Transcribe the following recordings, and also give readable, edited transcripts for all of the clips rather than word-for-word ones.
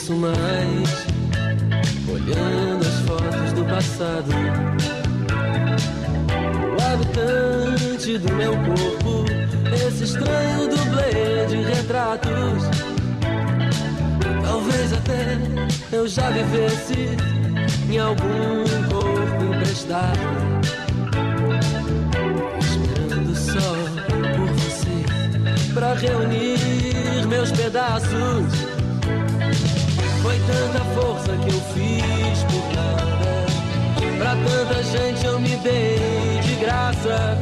penso mais, olhando as fotos do passado. O habitante do meu corpo, esse estranho dublê de retratos. Talvez até eu já vivesse em algum corpo emprestado, esperando só por você pra reunir meus pedaços. Foi tanta força que eu fiz por nada, pra tanta gente eu me dei de graça.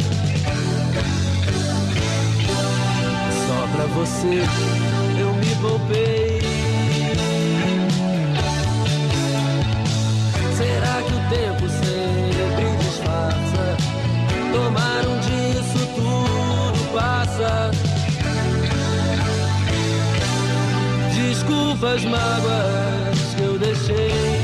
Só pra você eu me poupei. Será que o tempo sempre disfarça? Tomaram disso, tudo passa. Desculpa as mágoas que eu deixei.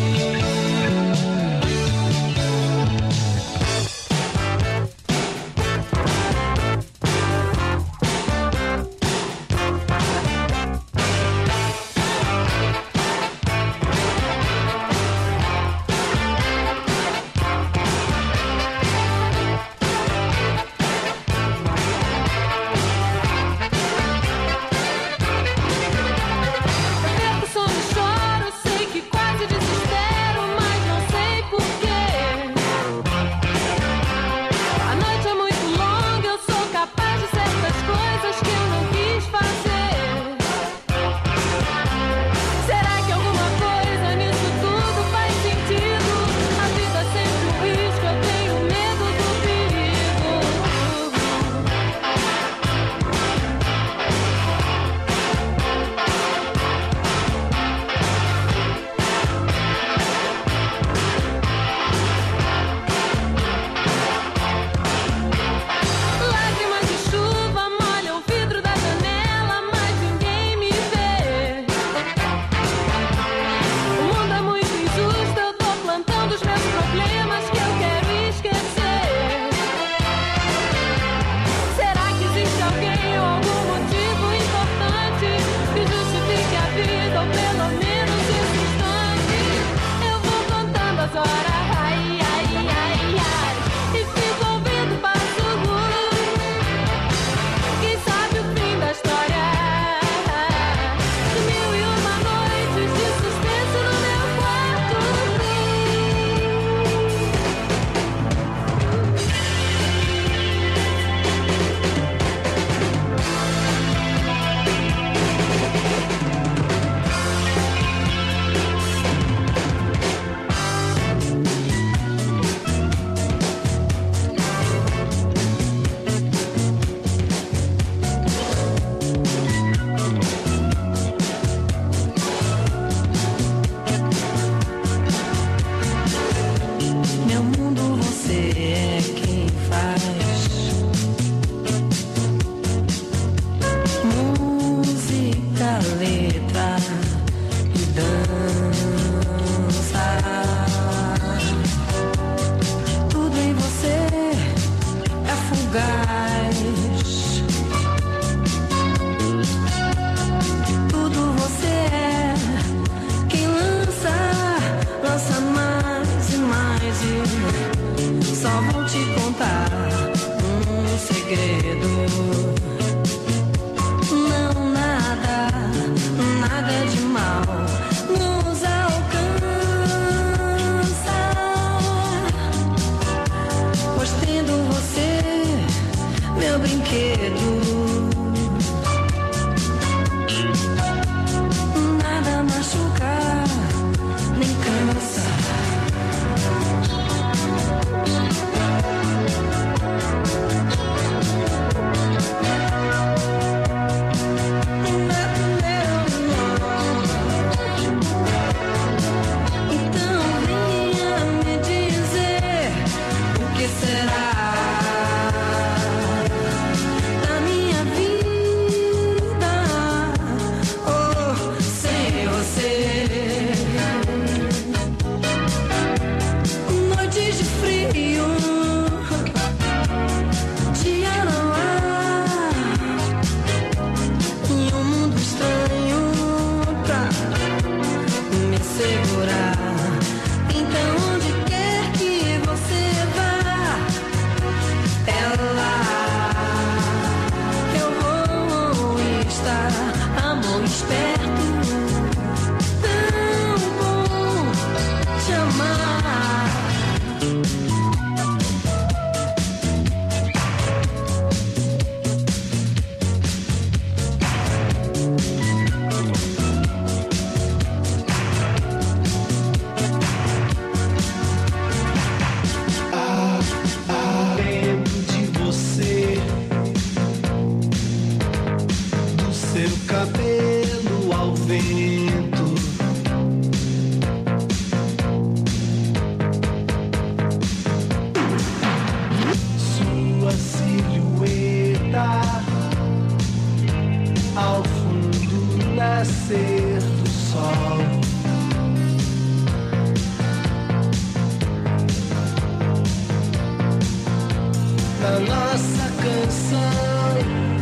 a nossa canção.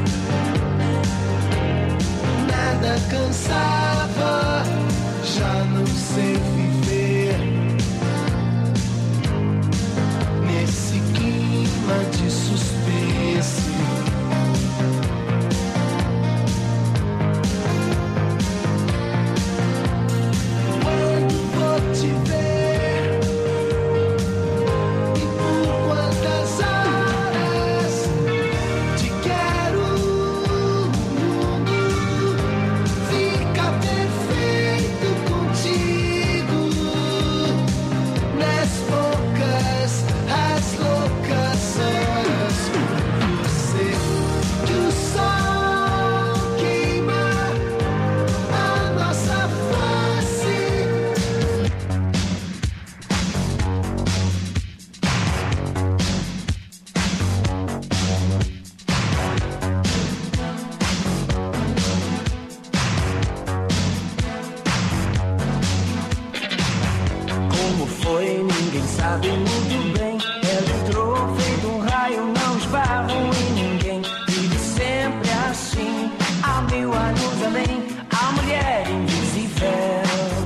Nada cansava, já não sei viver nesse clima de suspense. Quando vou te ver e por quantas horas te quero, o mundo fica perfeito contigo. Nas poucas, as loucas horas com você, que o sol queima a nossa face. Como foi, ninguém sabe muito bem. Ela entrou feito um raio, não esbarram em ninguém. Vive sempre assim, há 1000 anos além. A mulher invisível.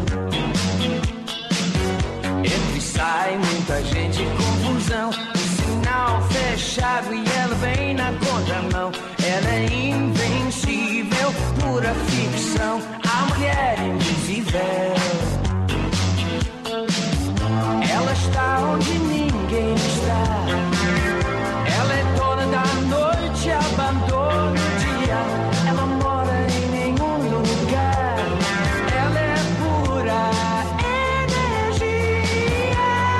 Entra e sai, muita gente, confusão. O sinal fechado e ela vem na contramão. Ela é invencível, pura ficção. A mulher invisível. Ela está onde ninguém está. Ela é dona da noite, abandona o dia. Ela mora em nenhum lugar. Ela é pura energia.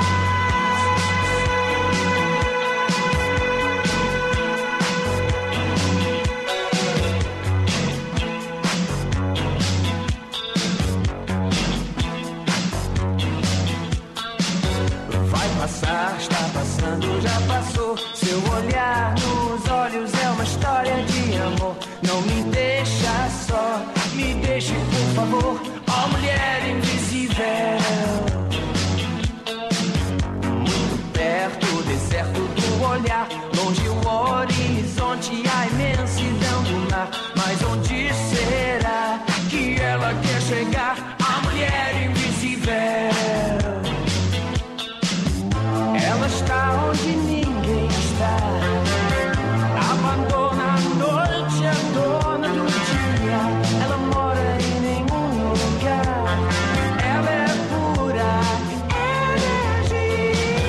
Vai passar, está passando, já passou. Seu olhar nos olhos é uma história de amor. Não me deixa só, me deixe por favor. Ó mulher invisível. Muito perto, o deserto do olhar. Longe o horizonte, a imensidão do mar. Mas onde será que ela quer chegar? A mulher invisível. Ela está onde ninguém está. Abandona a noite, é dona do dia. Ela mora em nenhum lugar. Ela é pura energia.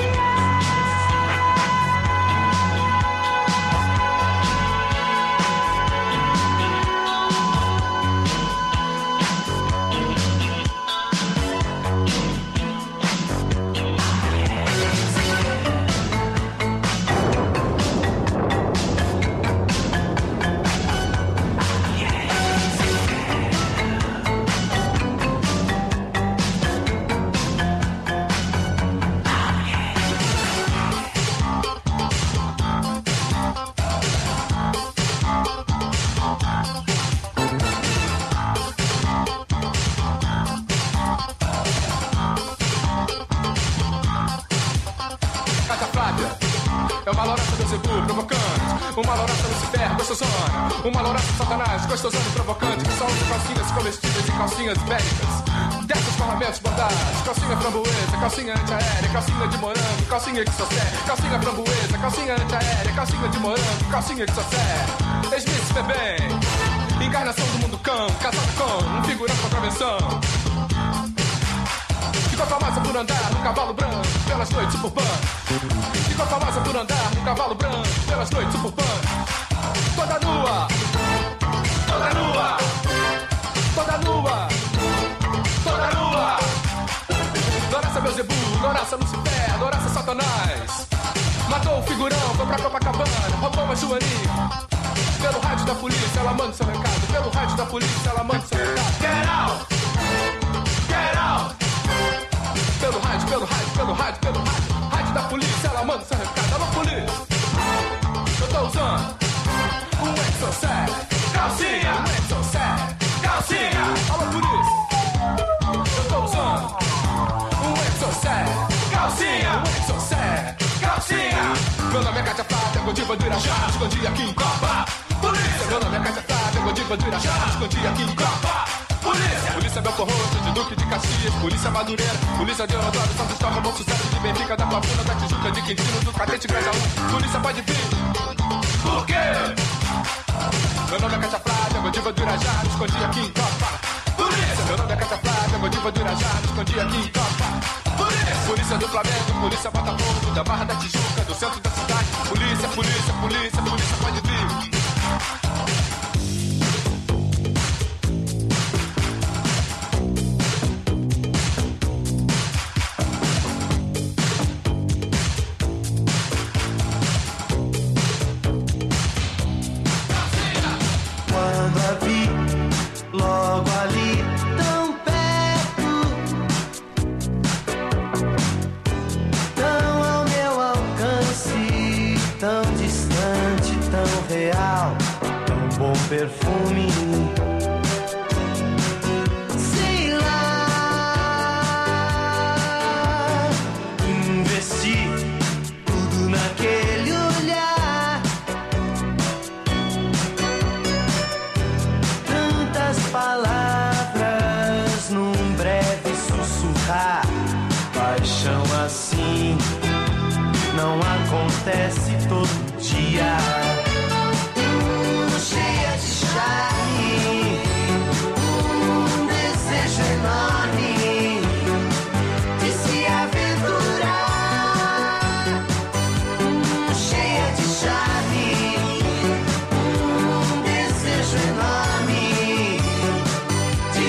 Uma louraça Beelzebub provocante, uma louraça Lucifer gostosona, uma louraça Satanás gostosona e provocante, que só usa calcinhas comestíveis e calcinhas bélicas. Dessas parlamentos bordados, calcinha framboesa, calcinha antiaérea, calcinha de morango, calcinha que só serve, calcinha framboesa, calcinha antiaérea, calcinha de morango, calcinha que só serve. Smith se vê bem, encarnação do mundo cão, casado com um figurão com contravenção. Ficou famosa por andar no cavalo branco pelas noites suburbanas. Ficou famosa por andar no cavalo branco pelas noites suburbanas. Toda nua, toda nua, toda nua, toda nua. Louraça Beelzebub, louraça Lucifer, louraça Satanás. Matou o figurão, foi pra Copacabana, roubou uma joaninha. Pelo rádio da polícia ela manda seu recado. Pelo rádio da polícia ela manda seu recado. Get out! Get out! Pelo rádio, pelo rádio, pelo rádio, pelo rádio. Rádio da polícia, ela manda seu recado. Alô, polícia, eu tô usando um exocet, calcinha, um exocet, calcinha. Alô, polícia, eu tô usando um exocet, calcinha, um exocet, calcinha. Meu nome é Cátia Flávia, gol de bandeira já, escondi aqui em Copa. Polícia, meu nome é Cátia Flávia, gol de bandeira já, escondi aqui em Copa. Polícia, polícia Belfor Roxo, de Duque de Caxias, polícia Madureira, polícia de Rodório, São Cristóvão, Bom Sucesso, de Benfica, da Pavuna, da Tijuca, de Quintino, do Catete, Grajaú. Polícia pode vir. Por quê? Meu nome é Cátia Flávia, Godiva do Irajá, me escondi aqui em Copa. Polícia! Meu nome é Cátia Flávia, Godiva do Irajá, me escondi aqui em Copa. Polícia! Polícia do Flamengo, polícia Botafogo, da Barra da Tijuca, do centro da cidade. Polícia, polícia, polícia, polícia pode vir. Perfume, sei lá, investi tudo naquele olhar, tantas palavras num breve sussurrar, paixão assim não acontece todo dia. Desejo enorme de se aventurar, cheia de charme, desejo enorme de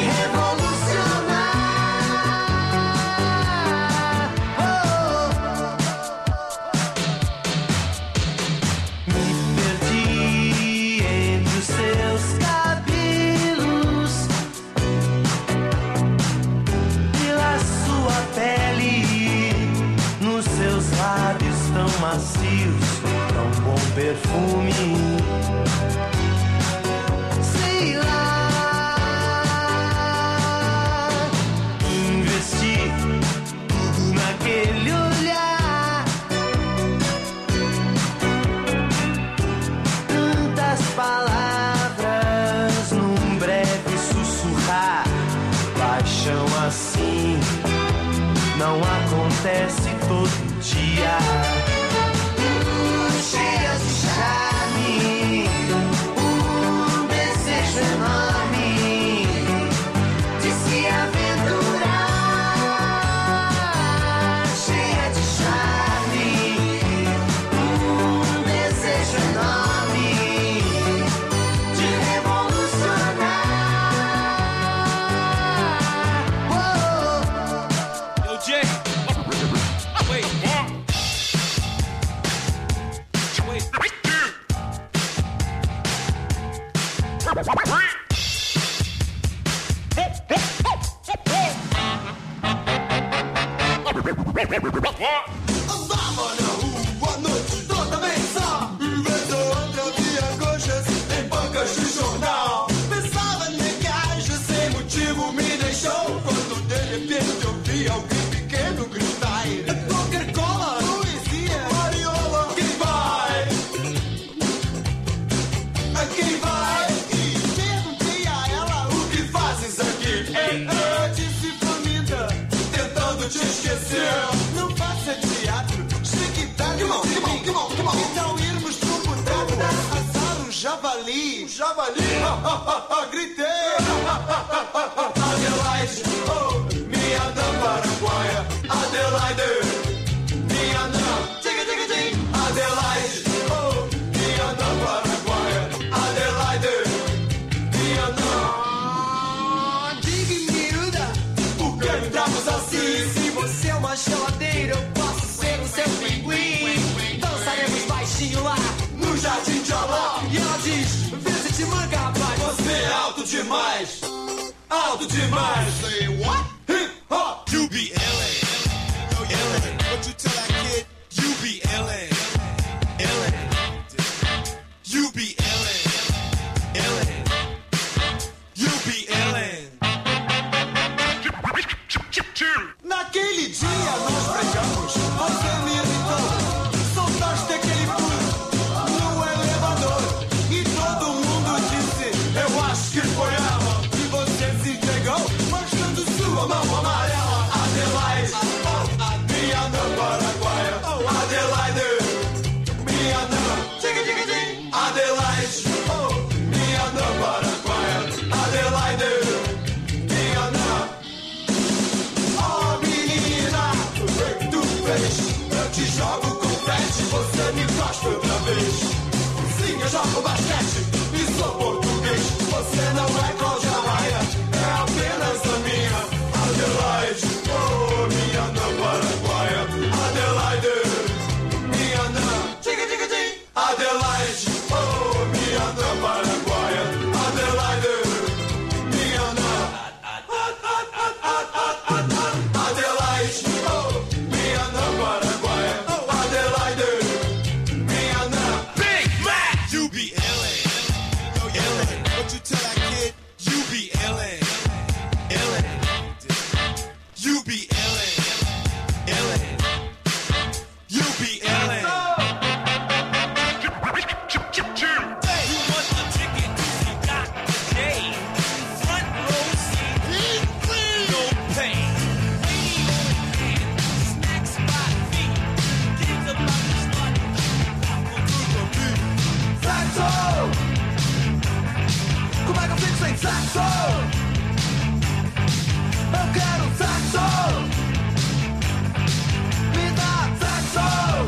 revolucionar. Me perdi entre os seus cabelos, pela sua pele, nos seus lábios tão macios, tão bom perfume. Sei lá, investi tudo naquele olhar, tantas palavras num breve sussurrar, paixão assim não acontece todo dia. Cheia de charme, desejo enorme de se aventurar, cheia de charme, desejo enorme de revolucionar. Yo, Jay. Wait, what? Wait. Andava na rua a noite toda mensa, vez ou outra eu via coxas em bancas de jornal. Pensava negar-se sem motivo, me deixou quando de repente eu vi alguém pequeno gritar: Coca-Cola, poesia, Mariola, quem vai? Quem vai? E perguntei a ela: o que fazes aqui? Ela disse faminta, tentando te esquecer. Não faça teatro, chegue tarde, então irmos pro boteco assar um javali. Javali? Gritei. Adelaide, oh, minha dama paraguaia. Adelaide, minha dama. Adelaide, oh, minha dama paraguaia. Adelaide, minha dama. Diga, miúda, por que me tratas assim? Se você é uma geladeira, eu posso ser o seu pinguim. Dançaremos baixinho lá no Jardim de Alá. E ela diz: vê se te manca, rapaz. Você é alto demais. Alto demais. Say what? Hip hop. You be illin', illin'. What you tell that kid? You be illin', illin'. You be illin', illin'. You be illin'. Naquele dia nós brigamos. Você me irritou. Soltaste aquele pulo jogo confete, você me gosta outra vez. Sim, eu jogo basquete e sou português. Você não é Cláudia Raia, é apenas a minha Adelaide. Oh, minha não paraguaia, Adelaide. Minha não, diga, diga, diga, Adelaide. Oh, minha não paraguaia, Adelaide. Minha não, Adelaide. Oh, minha não paraguaia, Adelaide. Minha não. Big Mac! You be illin'. Yo, illin'. What you tell that kid? You be illin'. Illin'. You be illin'. Illin'. You be illin'. You want a ticket to see Dr. J? Front row seat. No pay. Waiting on hand. Snacks by feet. Kids about to start. Saxo! Como é que eu fico sem saxo? Eu quero saxo! Me dá saxo!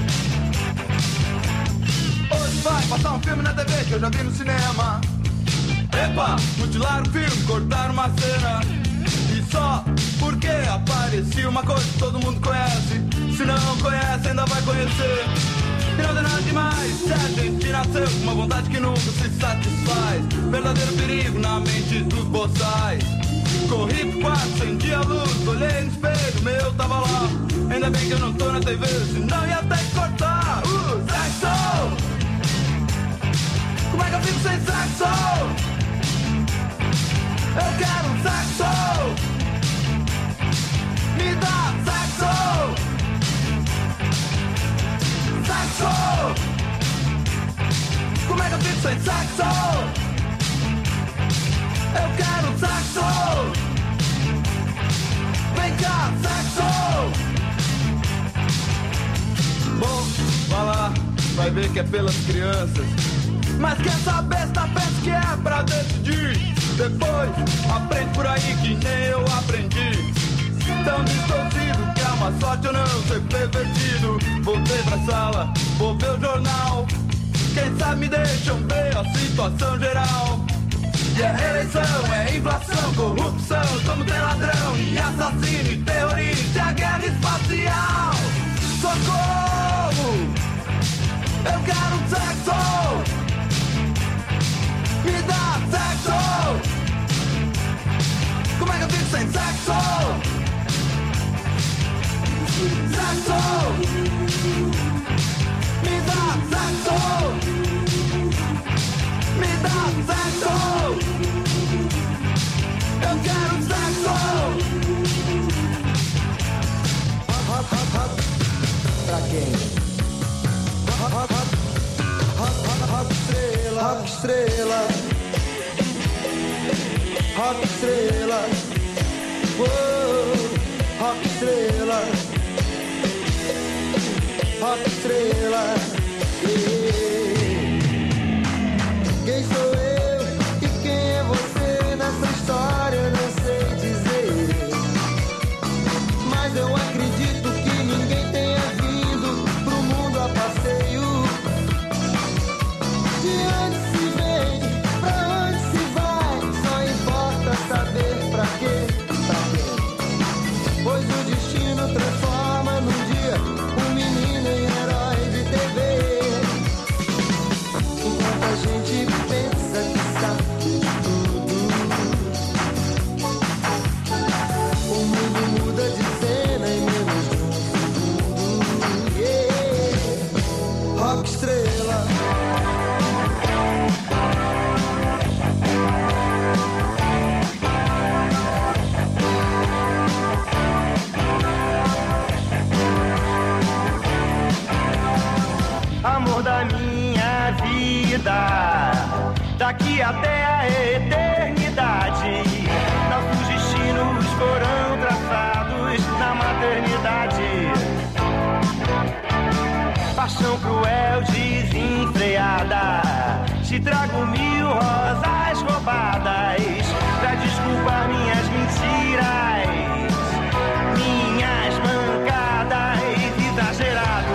Hoje vai passar um filme na TV que eu já vi no cinema. Epa, mutilar o filme, cortar uma cena. E só porque aparecia uma coisa que todo mundo conhece. Se não conhece, ainda vai conhecer. E não tem nada demais, se a gente nasceu com uma vontade que nunca se satisfaz. Verdadeiro perigo na mente dos boçais. Corri pro quarto, acendi a luz, olhei no espelho, meu tava lá. Ainda bem que eu não tô na TV, senão ia até cortar. Saxo! Como é que eu fico sem saxo? Eu quero um saxo! Me dá saxo! Saxo! Como é que eu fico sem saxo? Eu quero saxo! Vem cá, saxo! Bom, vai lá, vai ver que é pelas crianças. Mas quer saber se tá pensa que é pra decidir? Depois, aprende por aí que nem eu aprendi. Tão distorcido que é uma sorte eu não ser pervertido. Voltei pra sala, vou ver o jornal. Quem sabe me deixam ver a situação geral. E a eleição é inflação, corrupção. Como tem ladrão e assassino e terrorista, a guerra espacial. Socorro! Eu quero sexo! Me dá sexo! Como é que eu fico sem sexo? Sexo! Me dá sexo! Me dá sexo! Eu quero sexo! Pra quem? Rock estrela, rock estrela, oh, rock estrela, rock estrela. Quem sou eu e quem é você nessa história eu não sei dizer. Mas eu acredito que ninguém tenha vindo pro mundo a passeio. De onde se vem, pra onde se vai, só importa saber pra quê, pra quê. Pois o destino transforma num dia um menino em herói de TV. Enquanto a gente pensa que sabe tudo, o mundo muda de cena em menos de um segundo. Yeah. Rock estrela. Amor da minha vida, daqui até a eternidade, nossos destinos foram traçados na maternidade. Paixão cruel, desenfreada, te trago 1000 rosas roubadas pra desculpar minhas mentiras, minhas mancadas exageradas.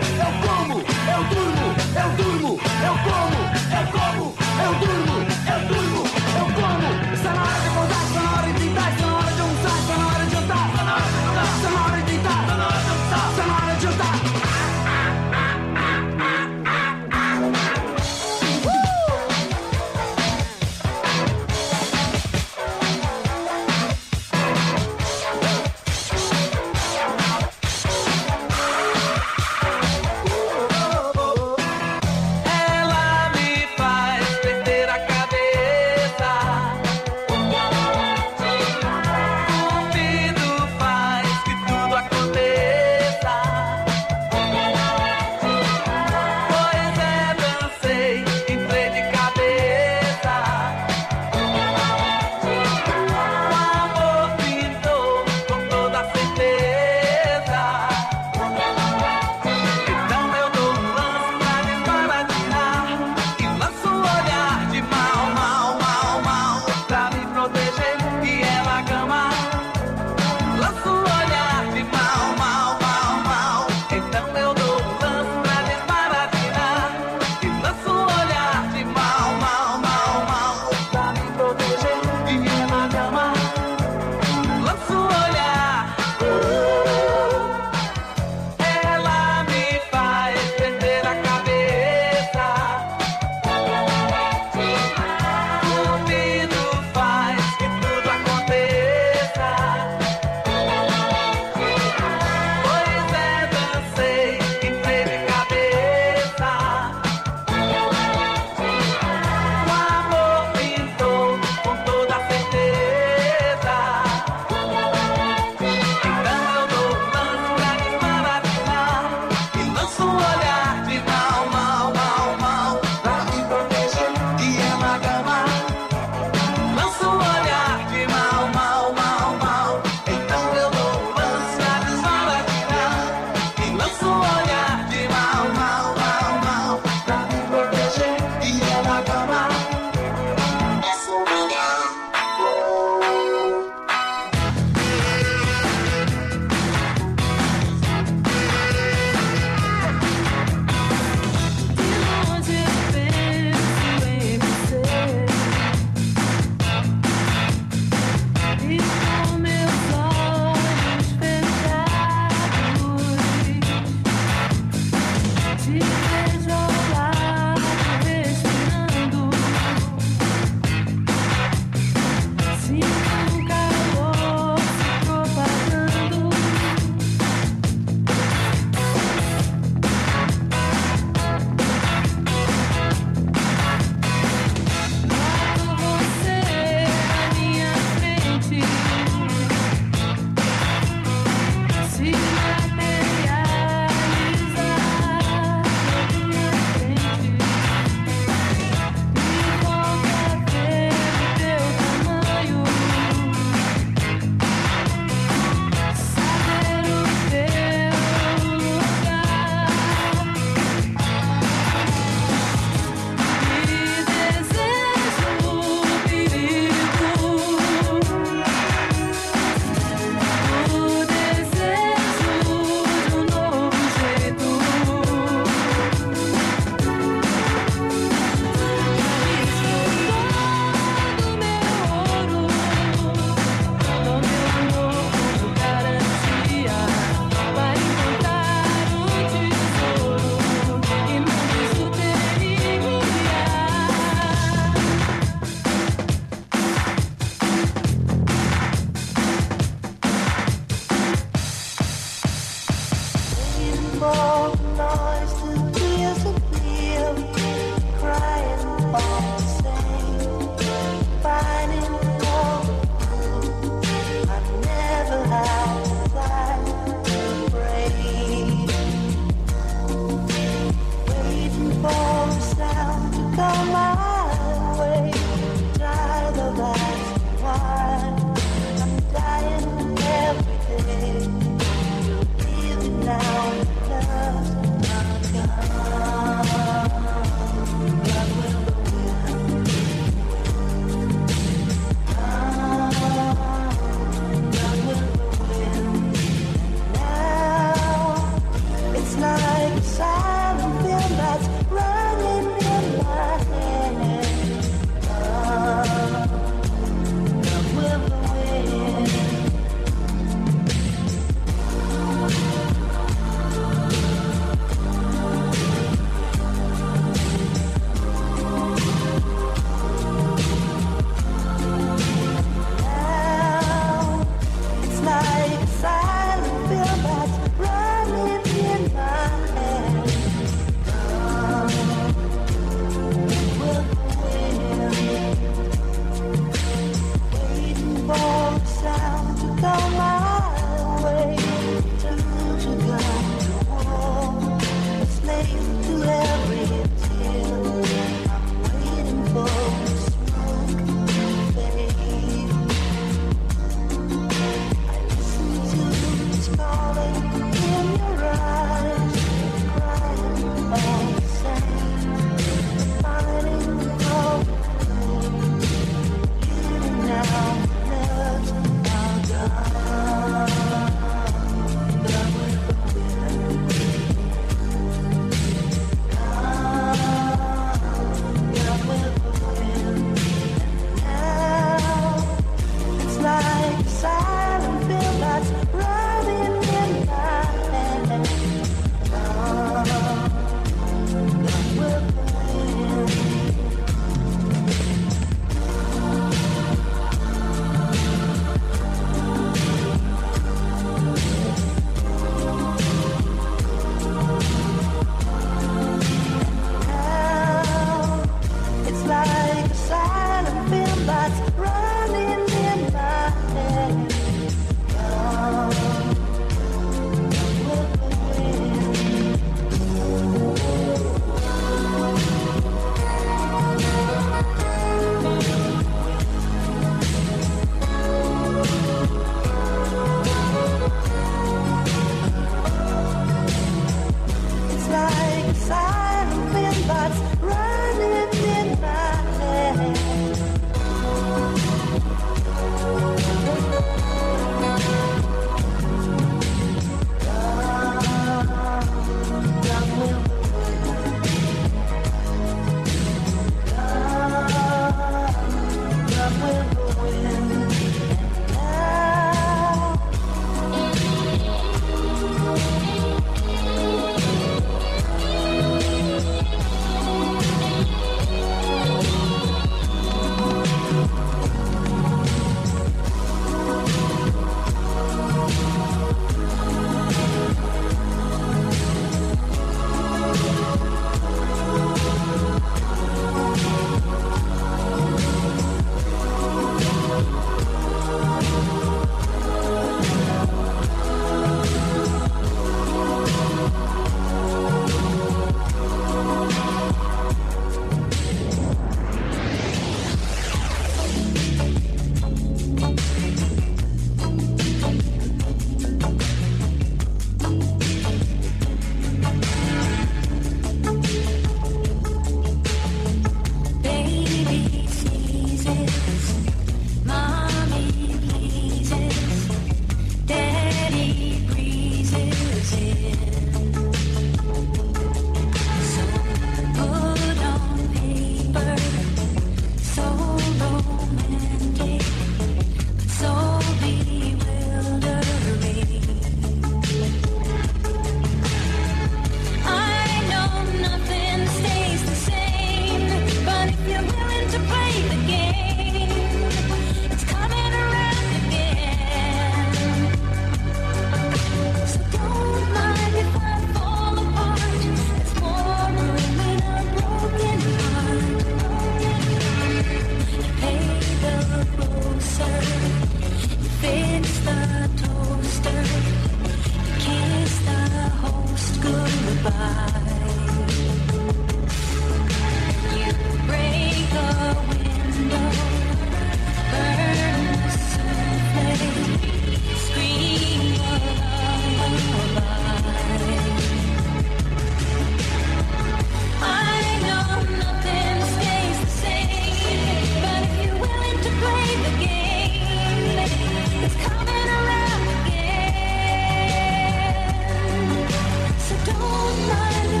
Don't mind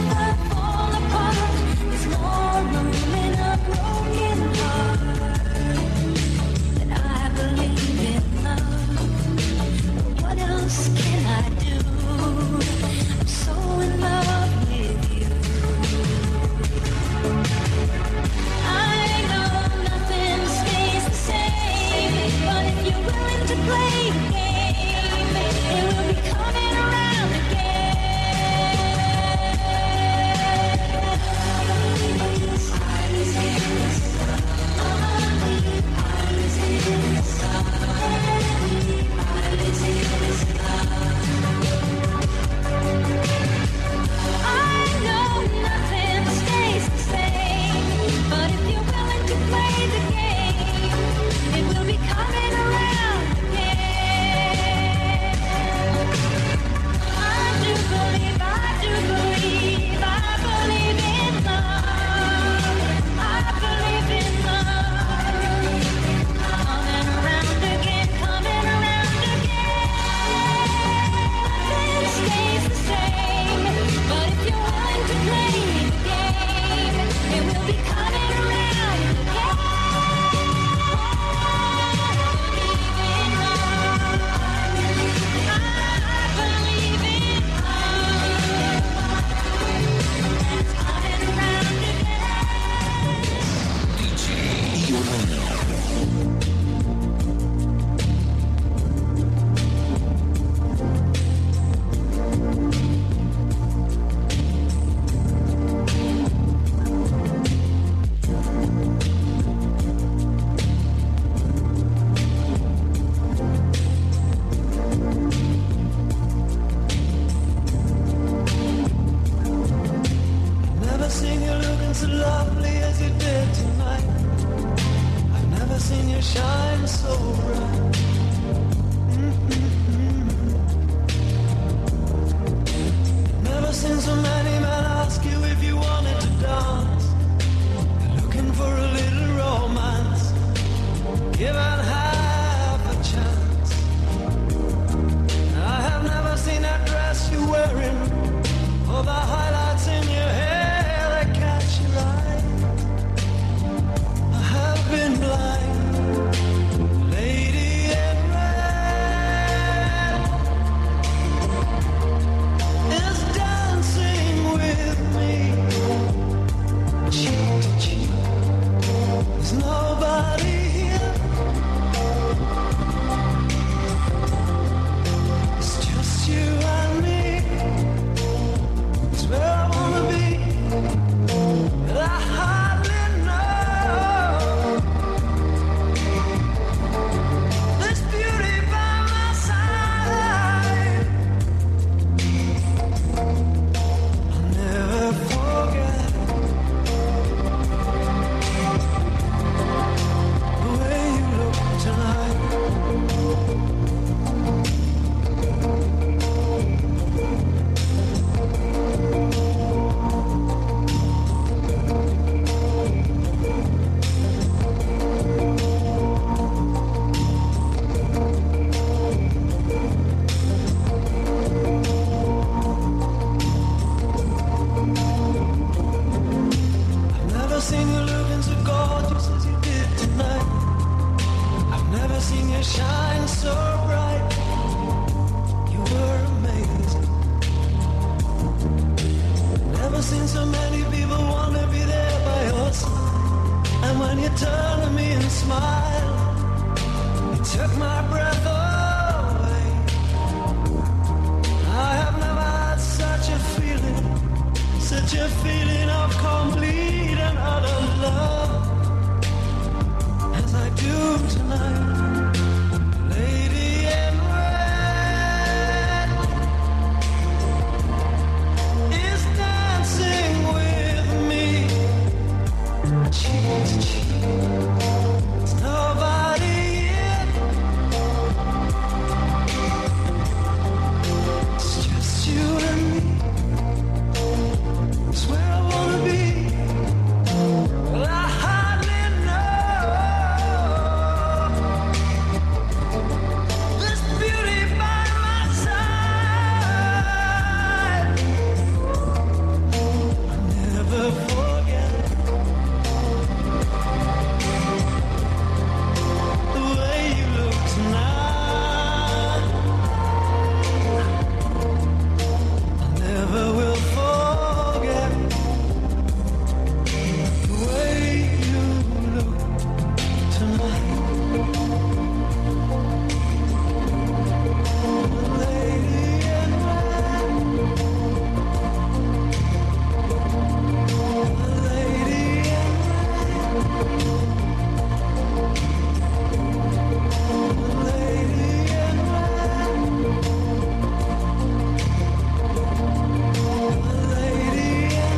shine so bright. You were amazing. Never seen so many people want to be there by your side. And when you turn to me and smile, you took my breath away. I have never had such a feeling of complete and utter love as I do tonight. Lady in red is dancing with me, cheek to cheek. There's nobody in. It's just you and me. It's where I wanna be. Well, I hardly know this beauty by my side. I'll never forget the way you look tonight. I never will forget the way you look tonight. Lady in red, lady in red, lady in red, lady in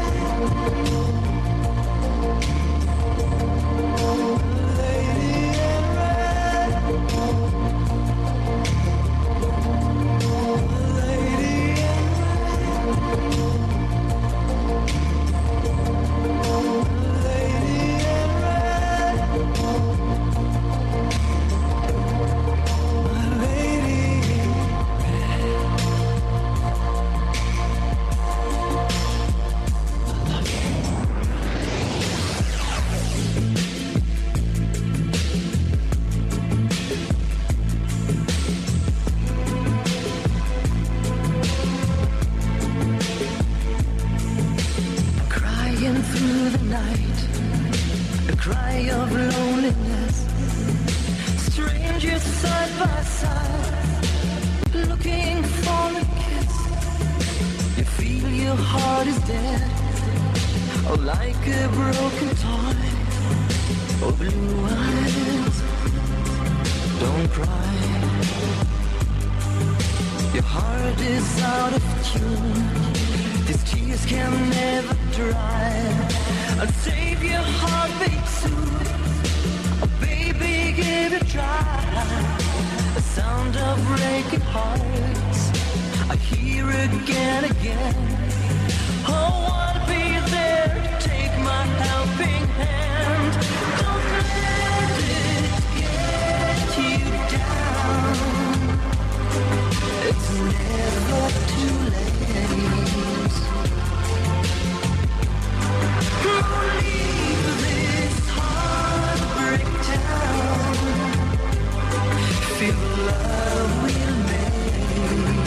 crying through the night, a cry of loneliness. Strangers side by side, looking for a kiss. You feel your heart is dead, oh, like a broken toy. Oh, blue eyes, don't cry. Your heart is out of tune. These tears can never dry. I'll save your heartbeat soon. Oh, baby, give it a try. The sound of breaking hearts I hear again, again. Oh, I'll be there to take my helping hand. Don't let it get you down. It's never too late. Leave this heartbreak town. Feel the love we'll make.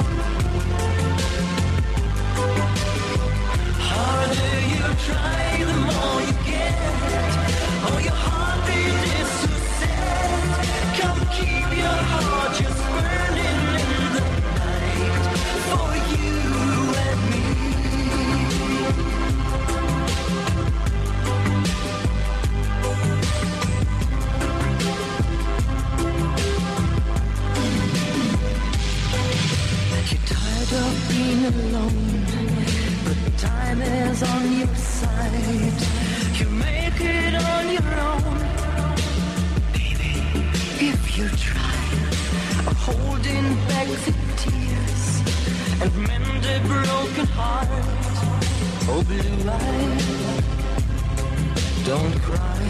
Harder you try, the more you get. Oh, your heartbeat is so sad. Come keep your heart just burning in the night for you and me. You're tired of being alone, but time is on your side. You make it on your own, baby, if you try. Holding back the tears and mend a broken heart. Oh, blue eyes, don't cry.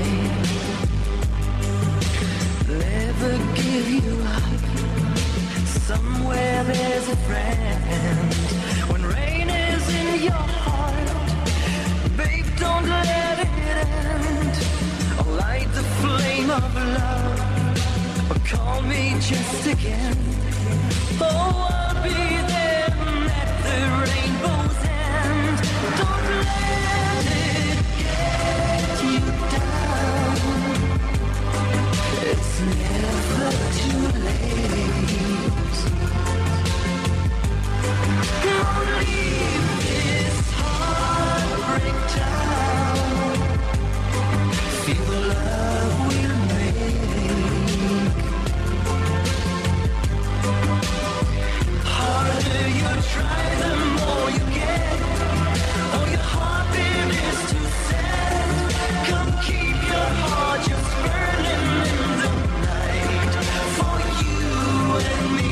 Never give you up. Somewhere there's a friend. When rain is in your heart, babe, don't let it end. Oh, light the flame of love. Call me just again. Oh, I'll be there at the rainbow's end. Don't let it get you down. It's never too late. Don't leave this heartbreak town. Feel the love we'll make. Harder you try, the more you get. Oh, your heartbeat is too sad. Come keep your heart just burning in the night for you and me.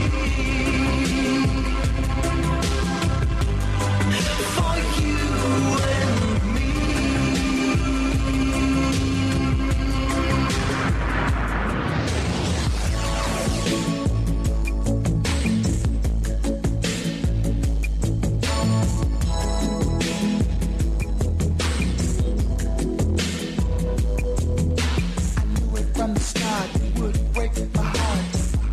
For you and me. From the start, you would break my heart.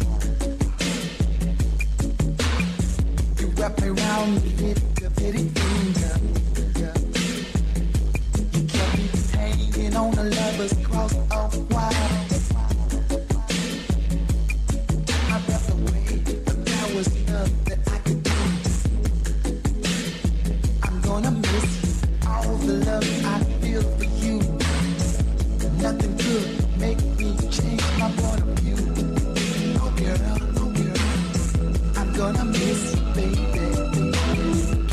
You wrap me round with a bitty finger. You kept me hanging on a lover's cross of wire. I felt the way, but there was love that I could do. I'm gonna miss you, all the love I feel for you. Nothing could make me change my point of view. Oh girl, I'm gonna miss you, baby.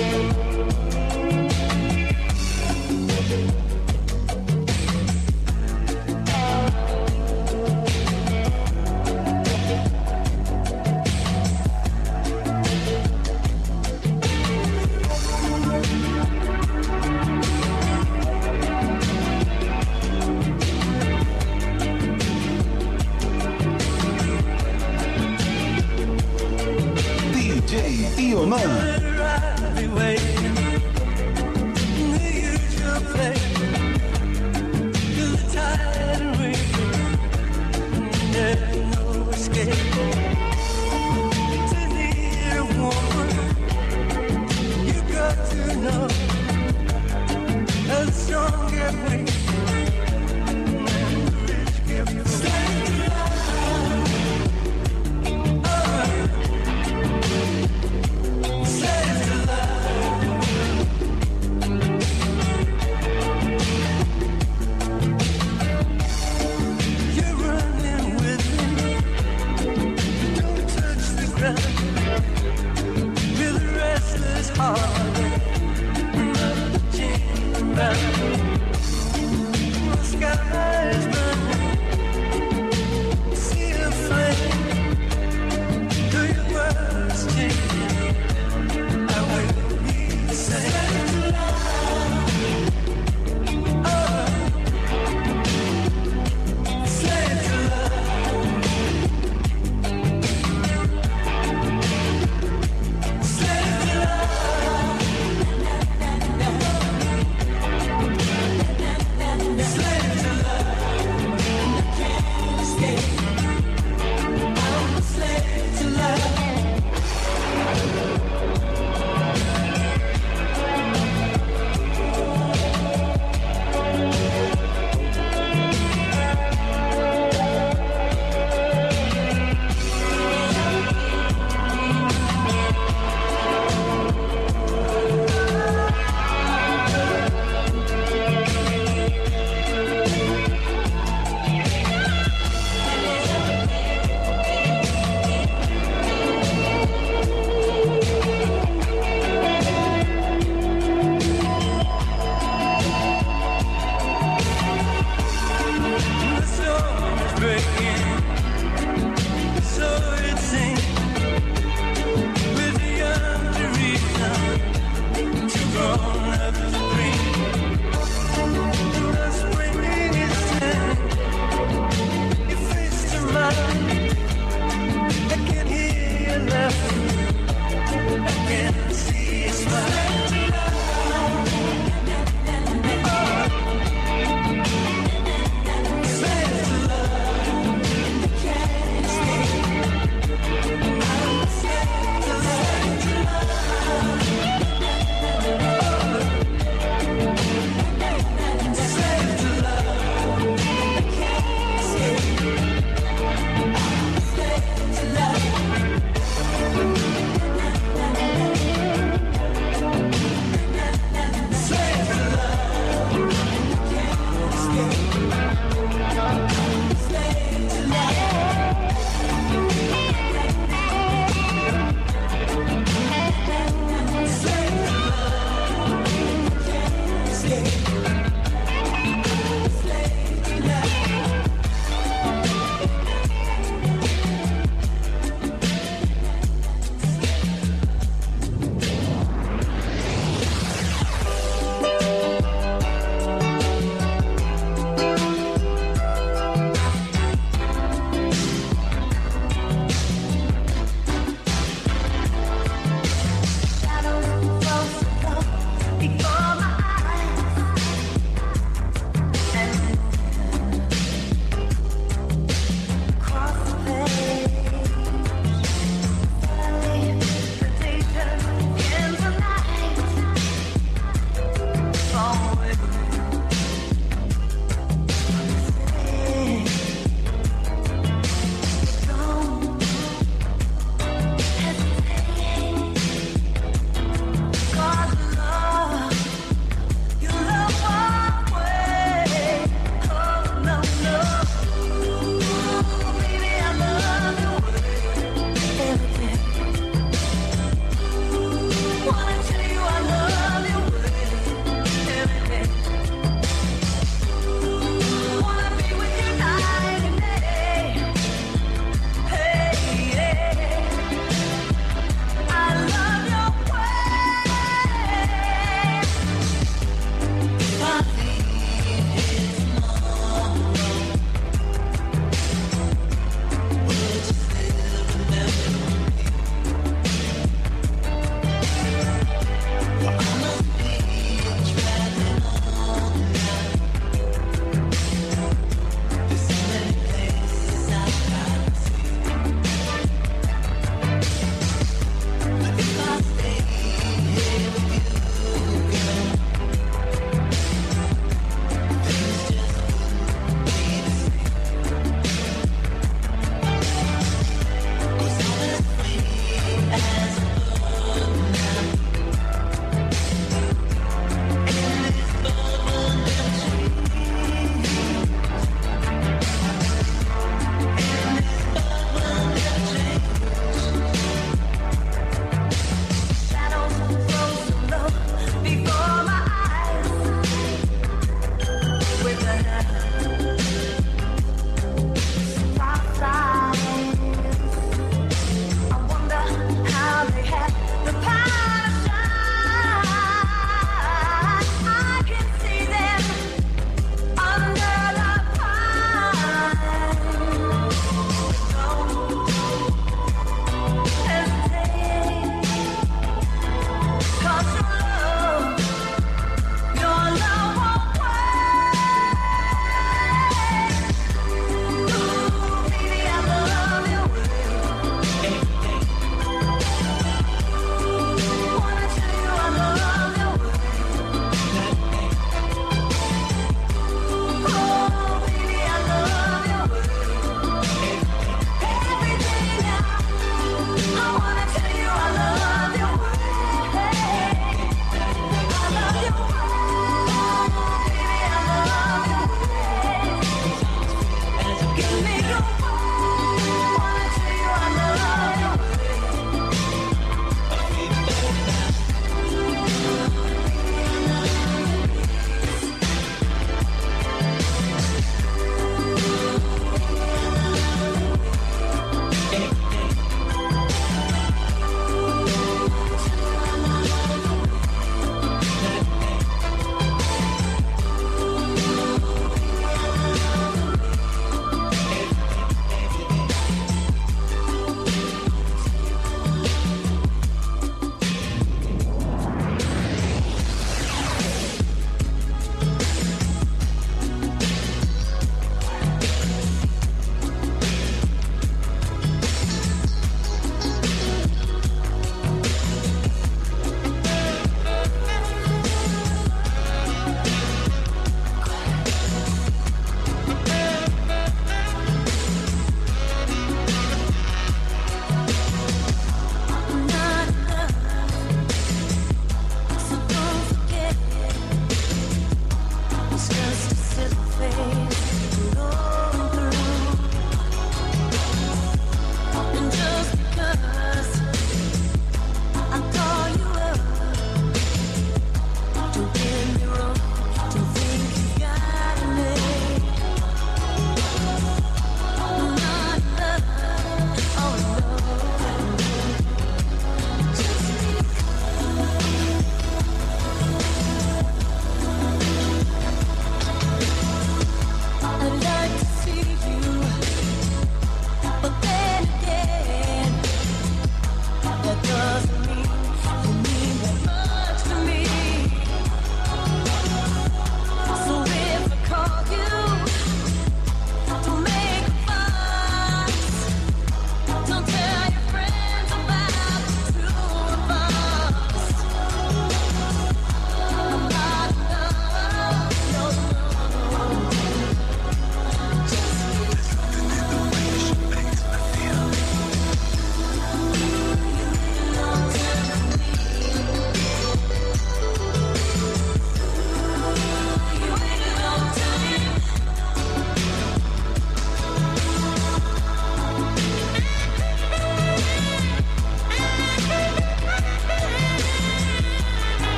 With a restless heart.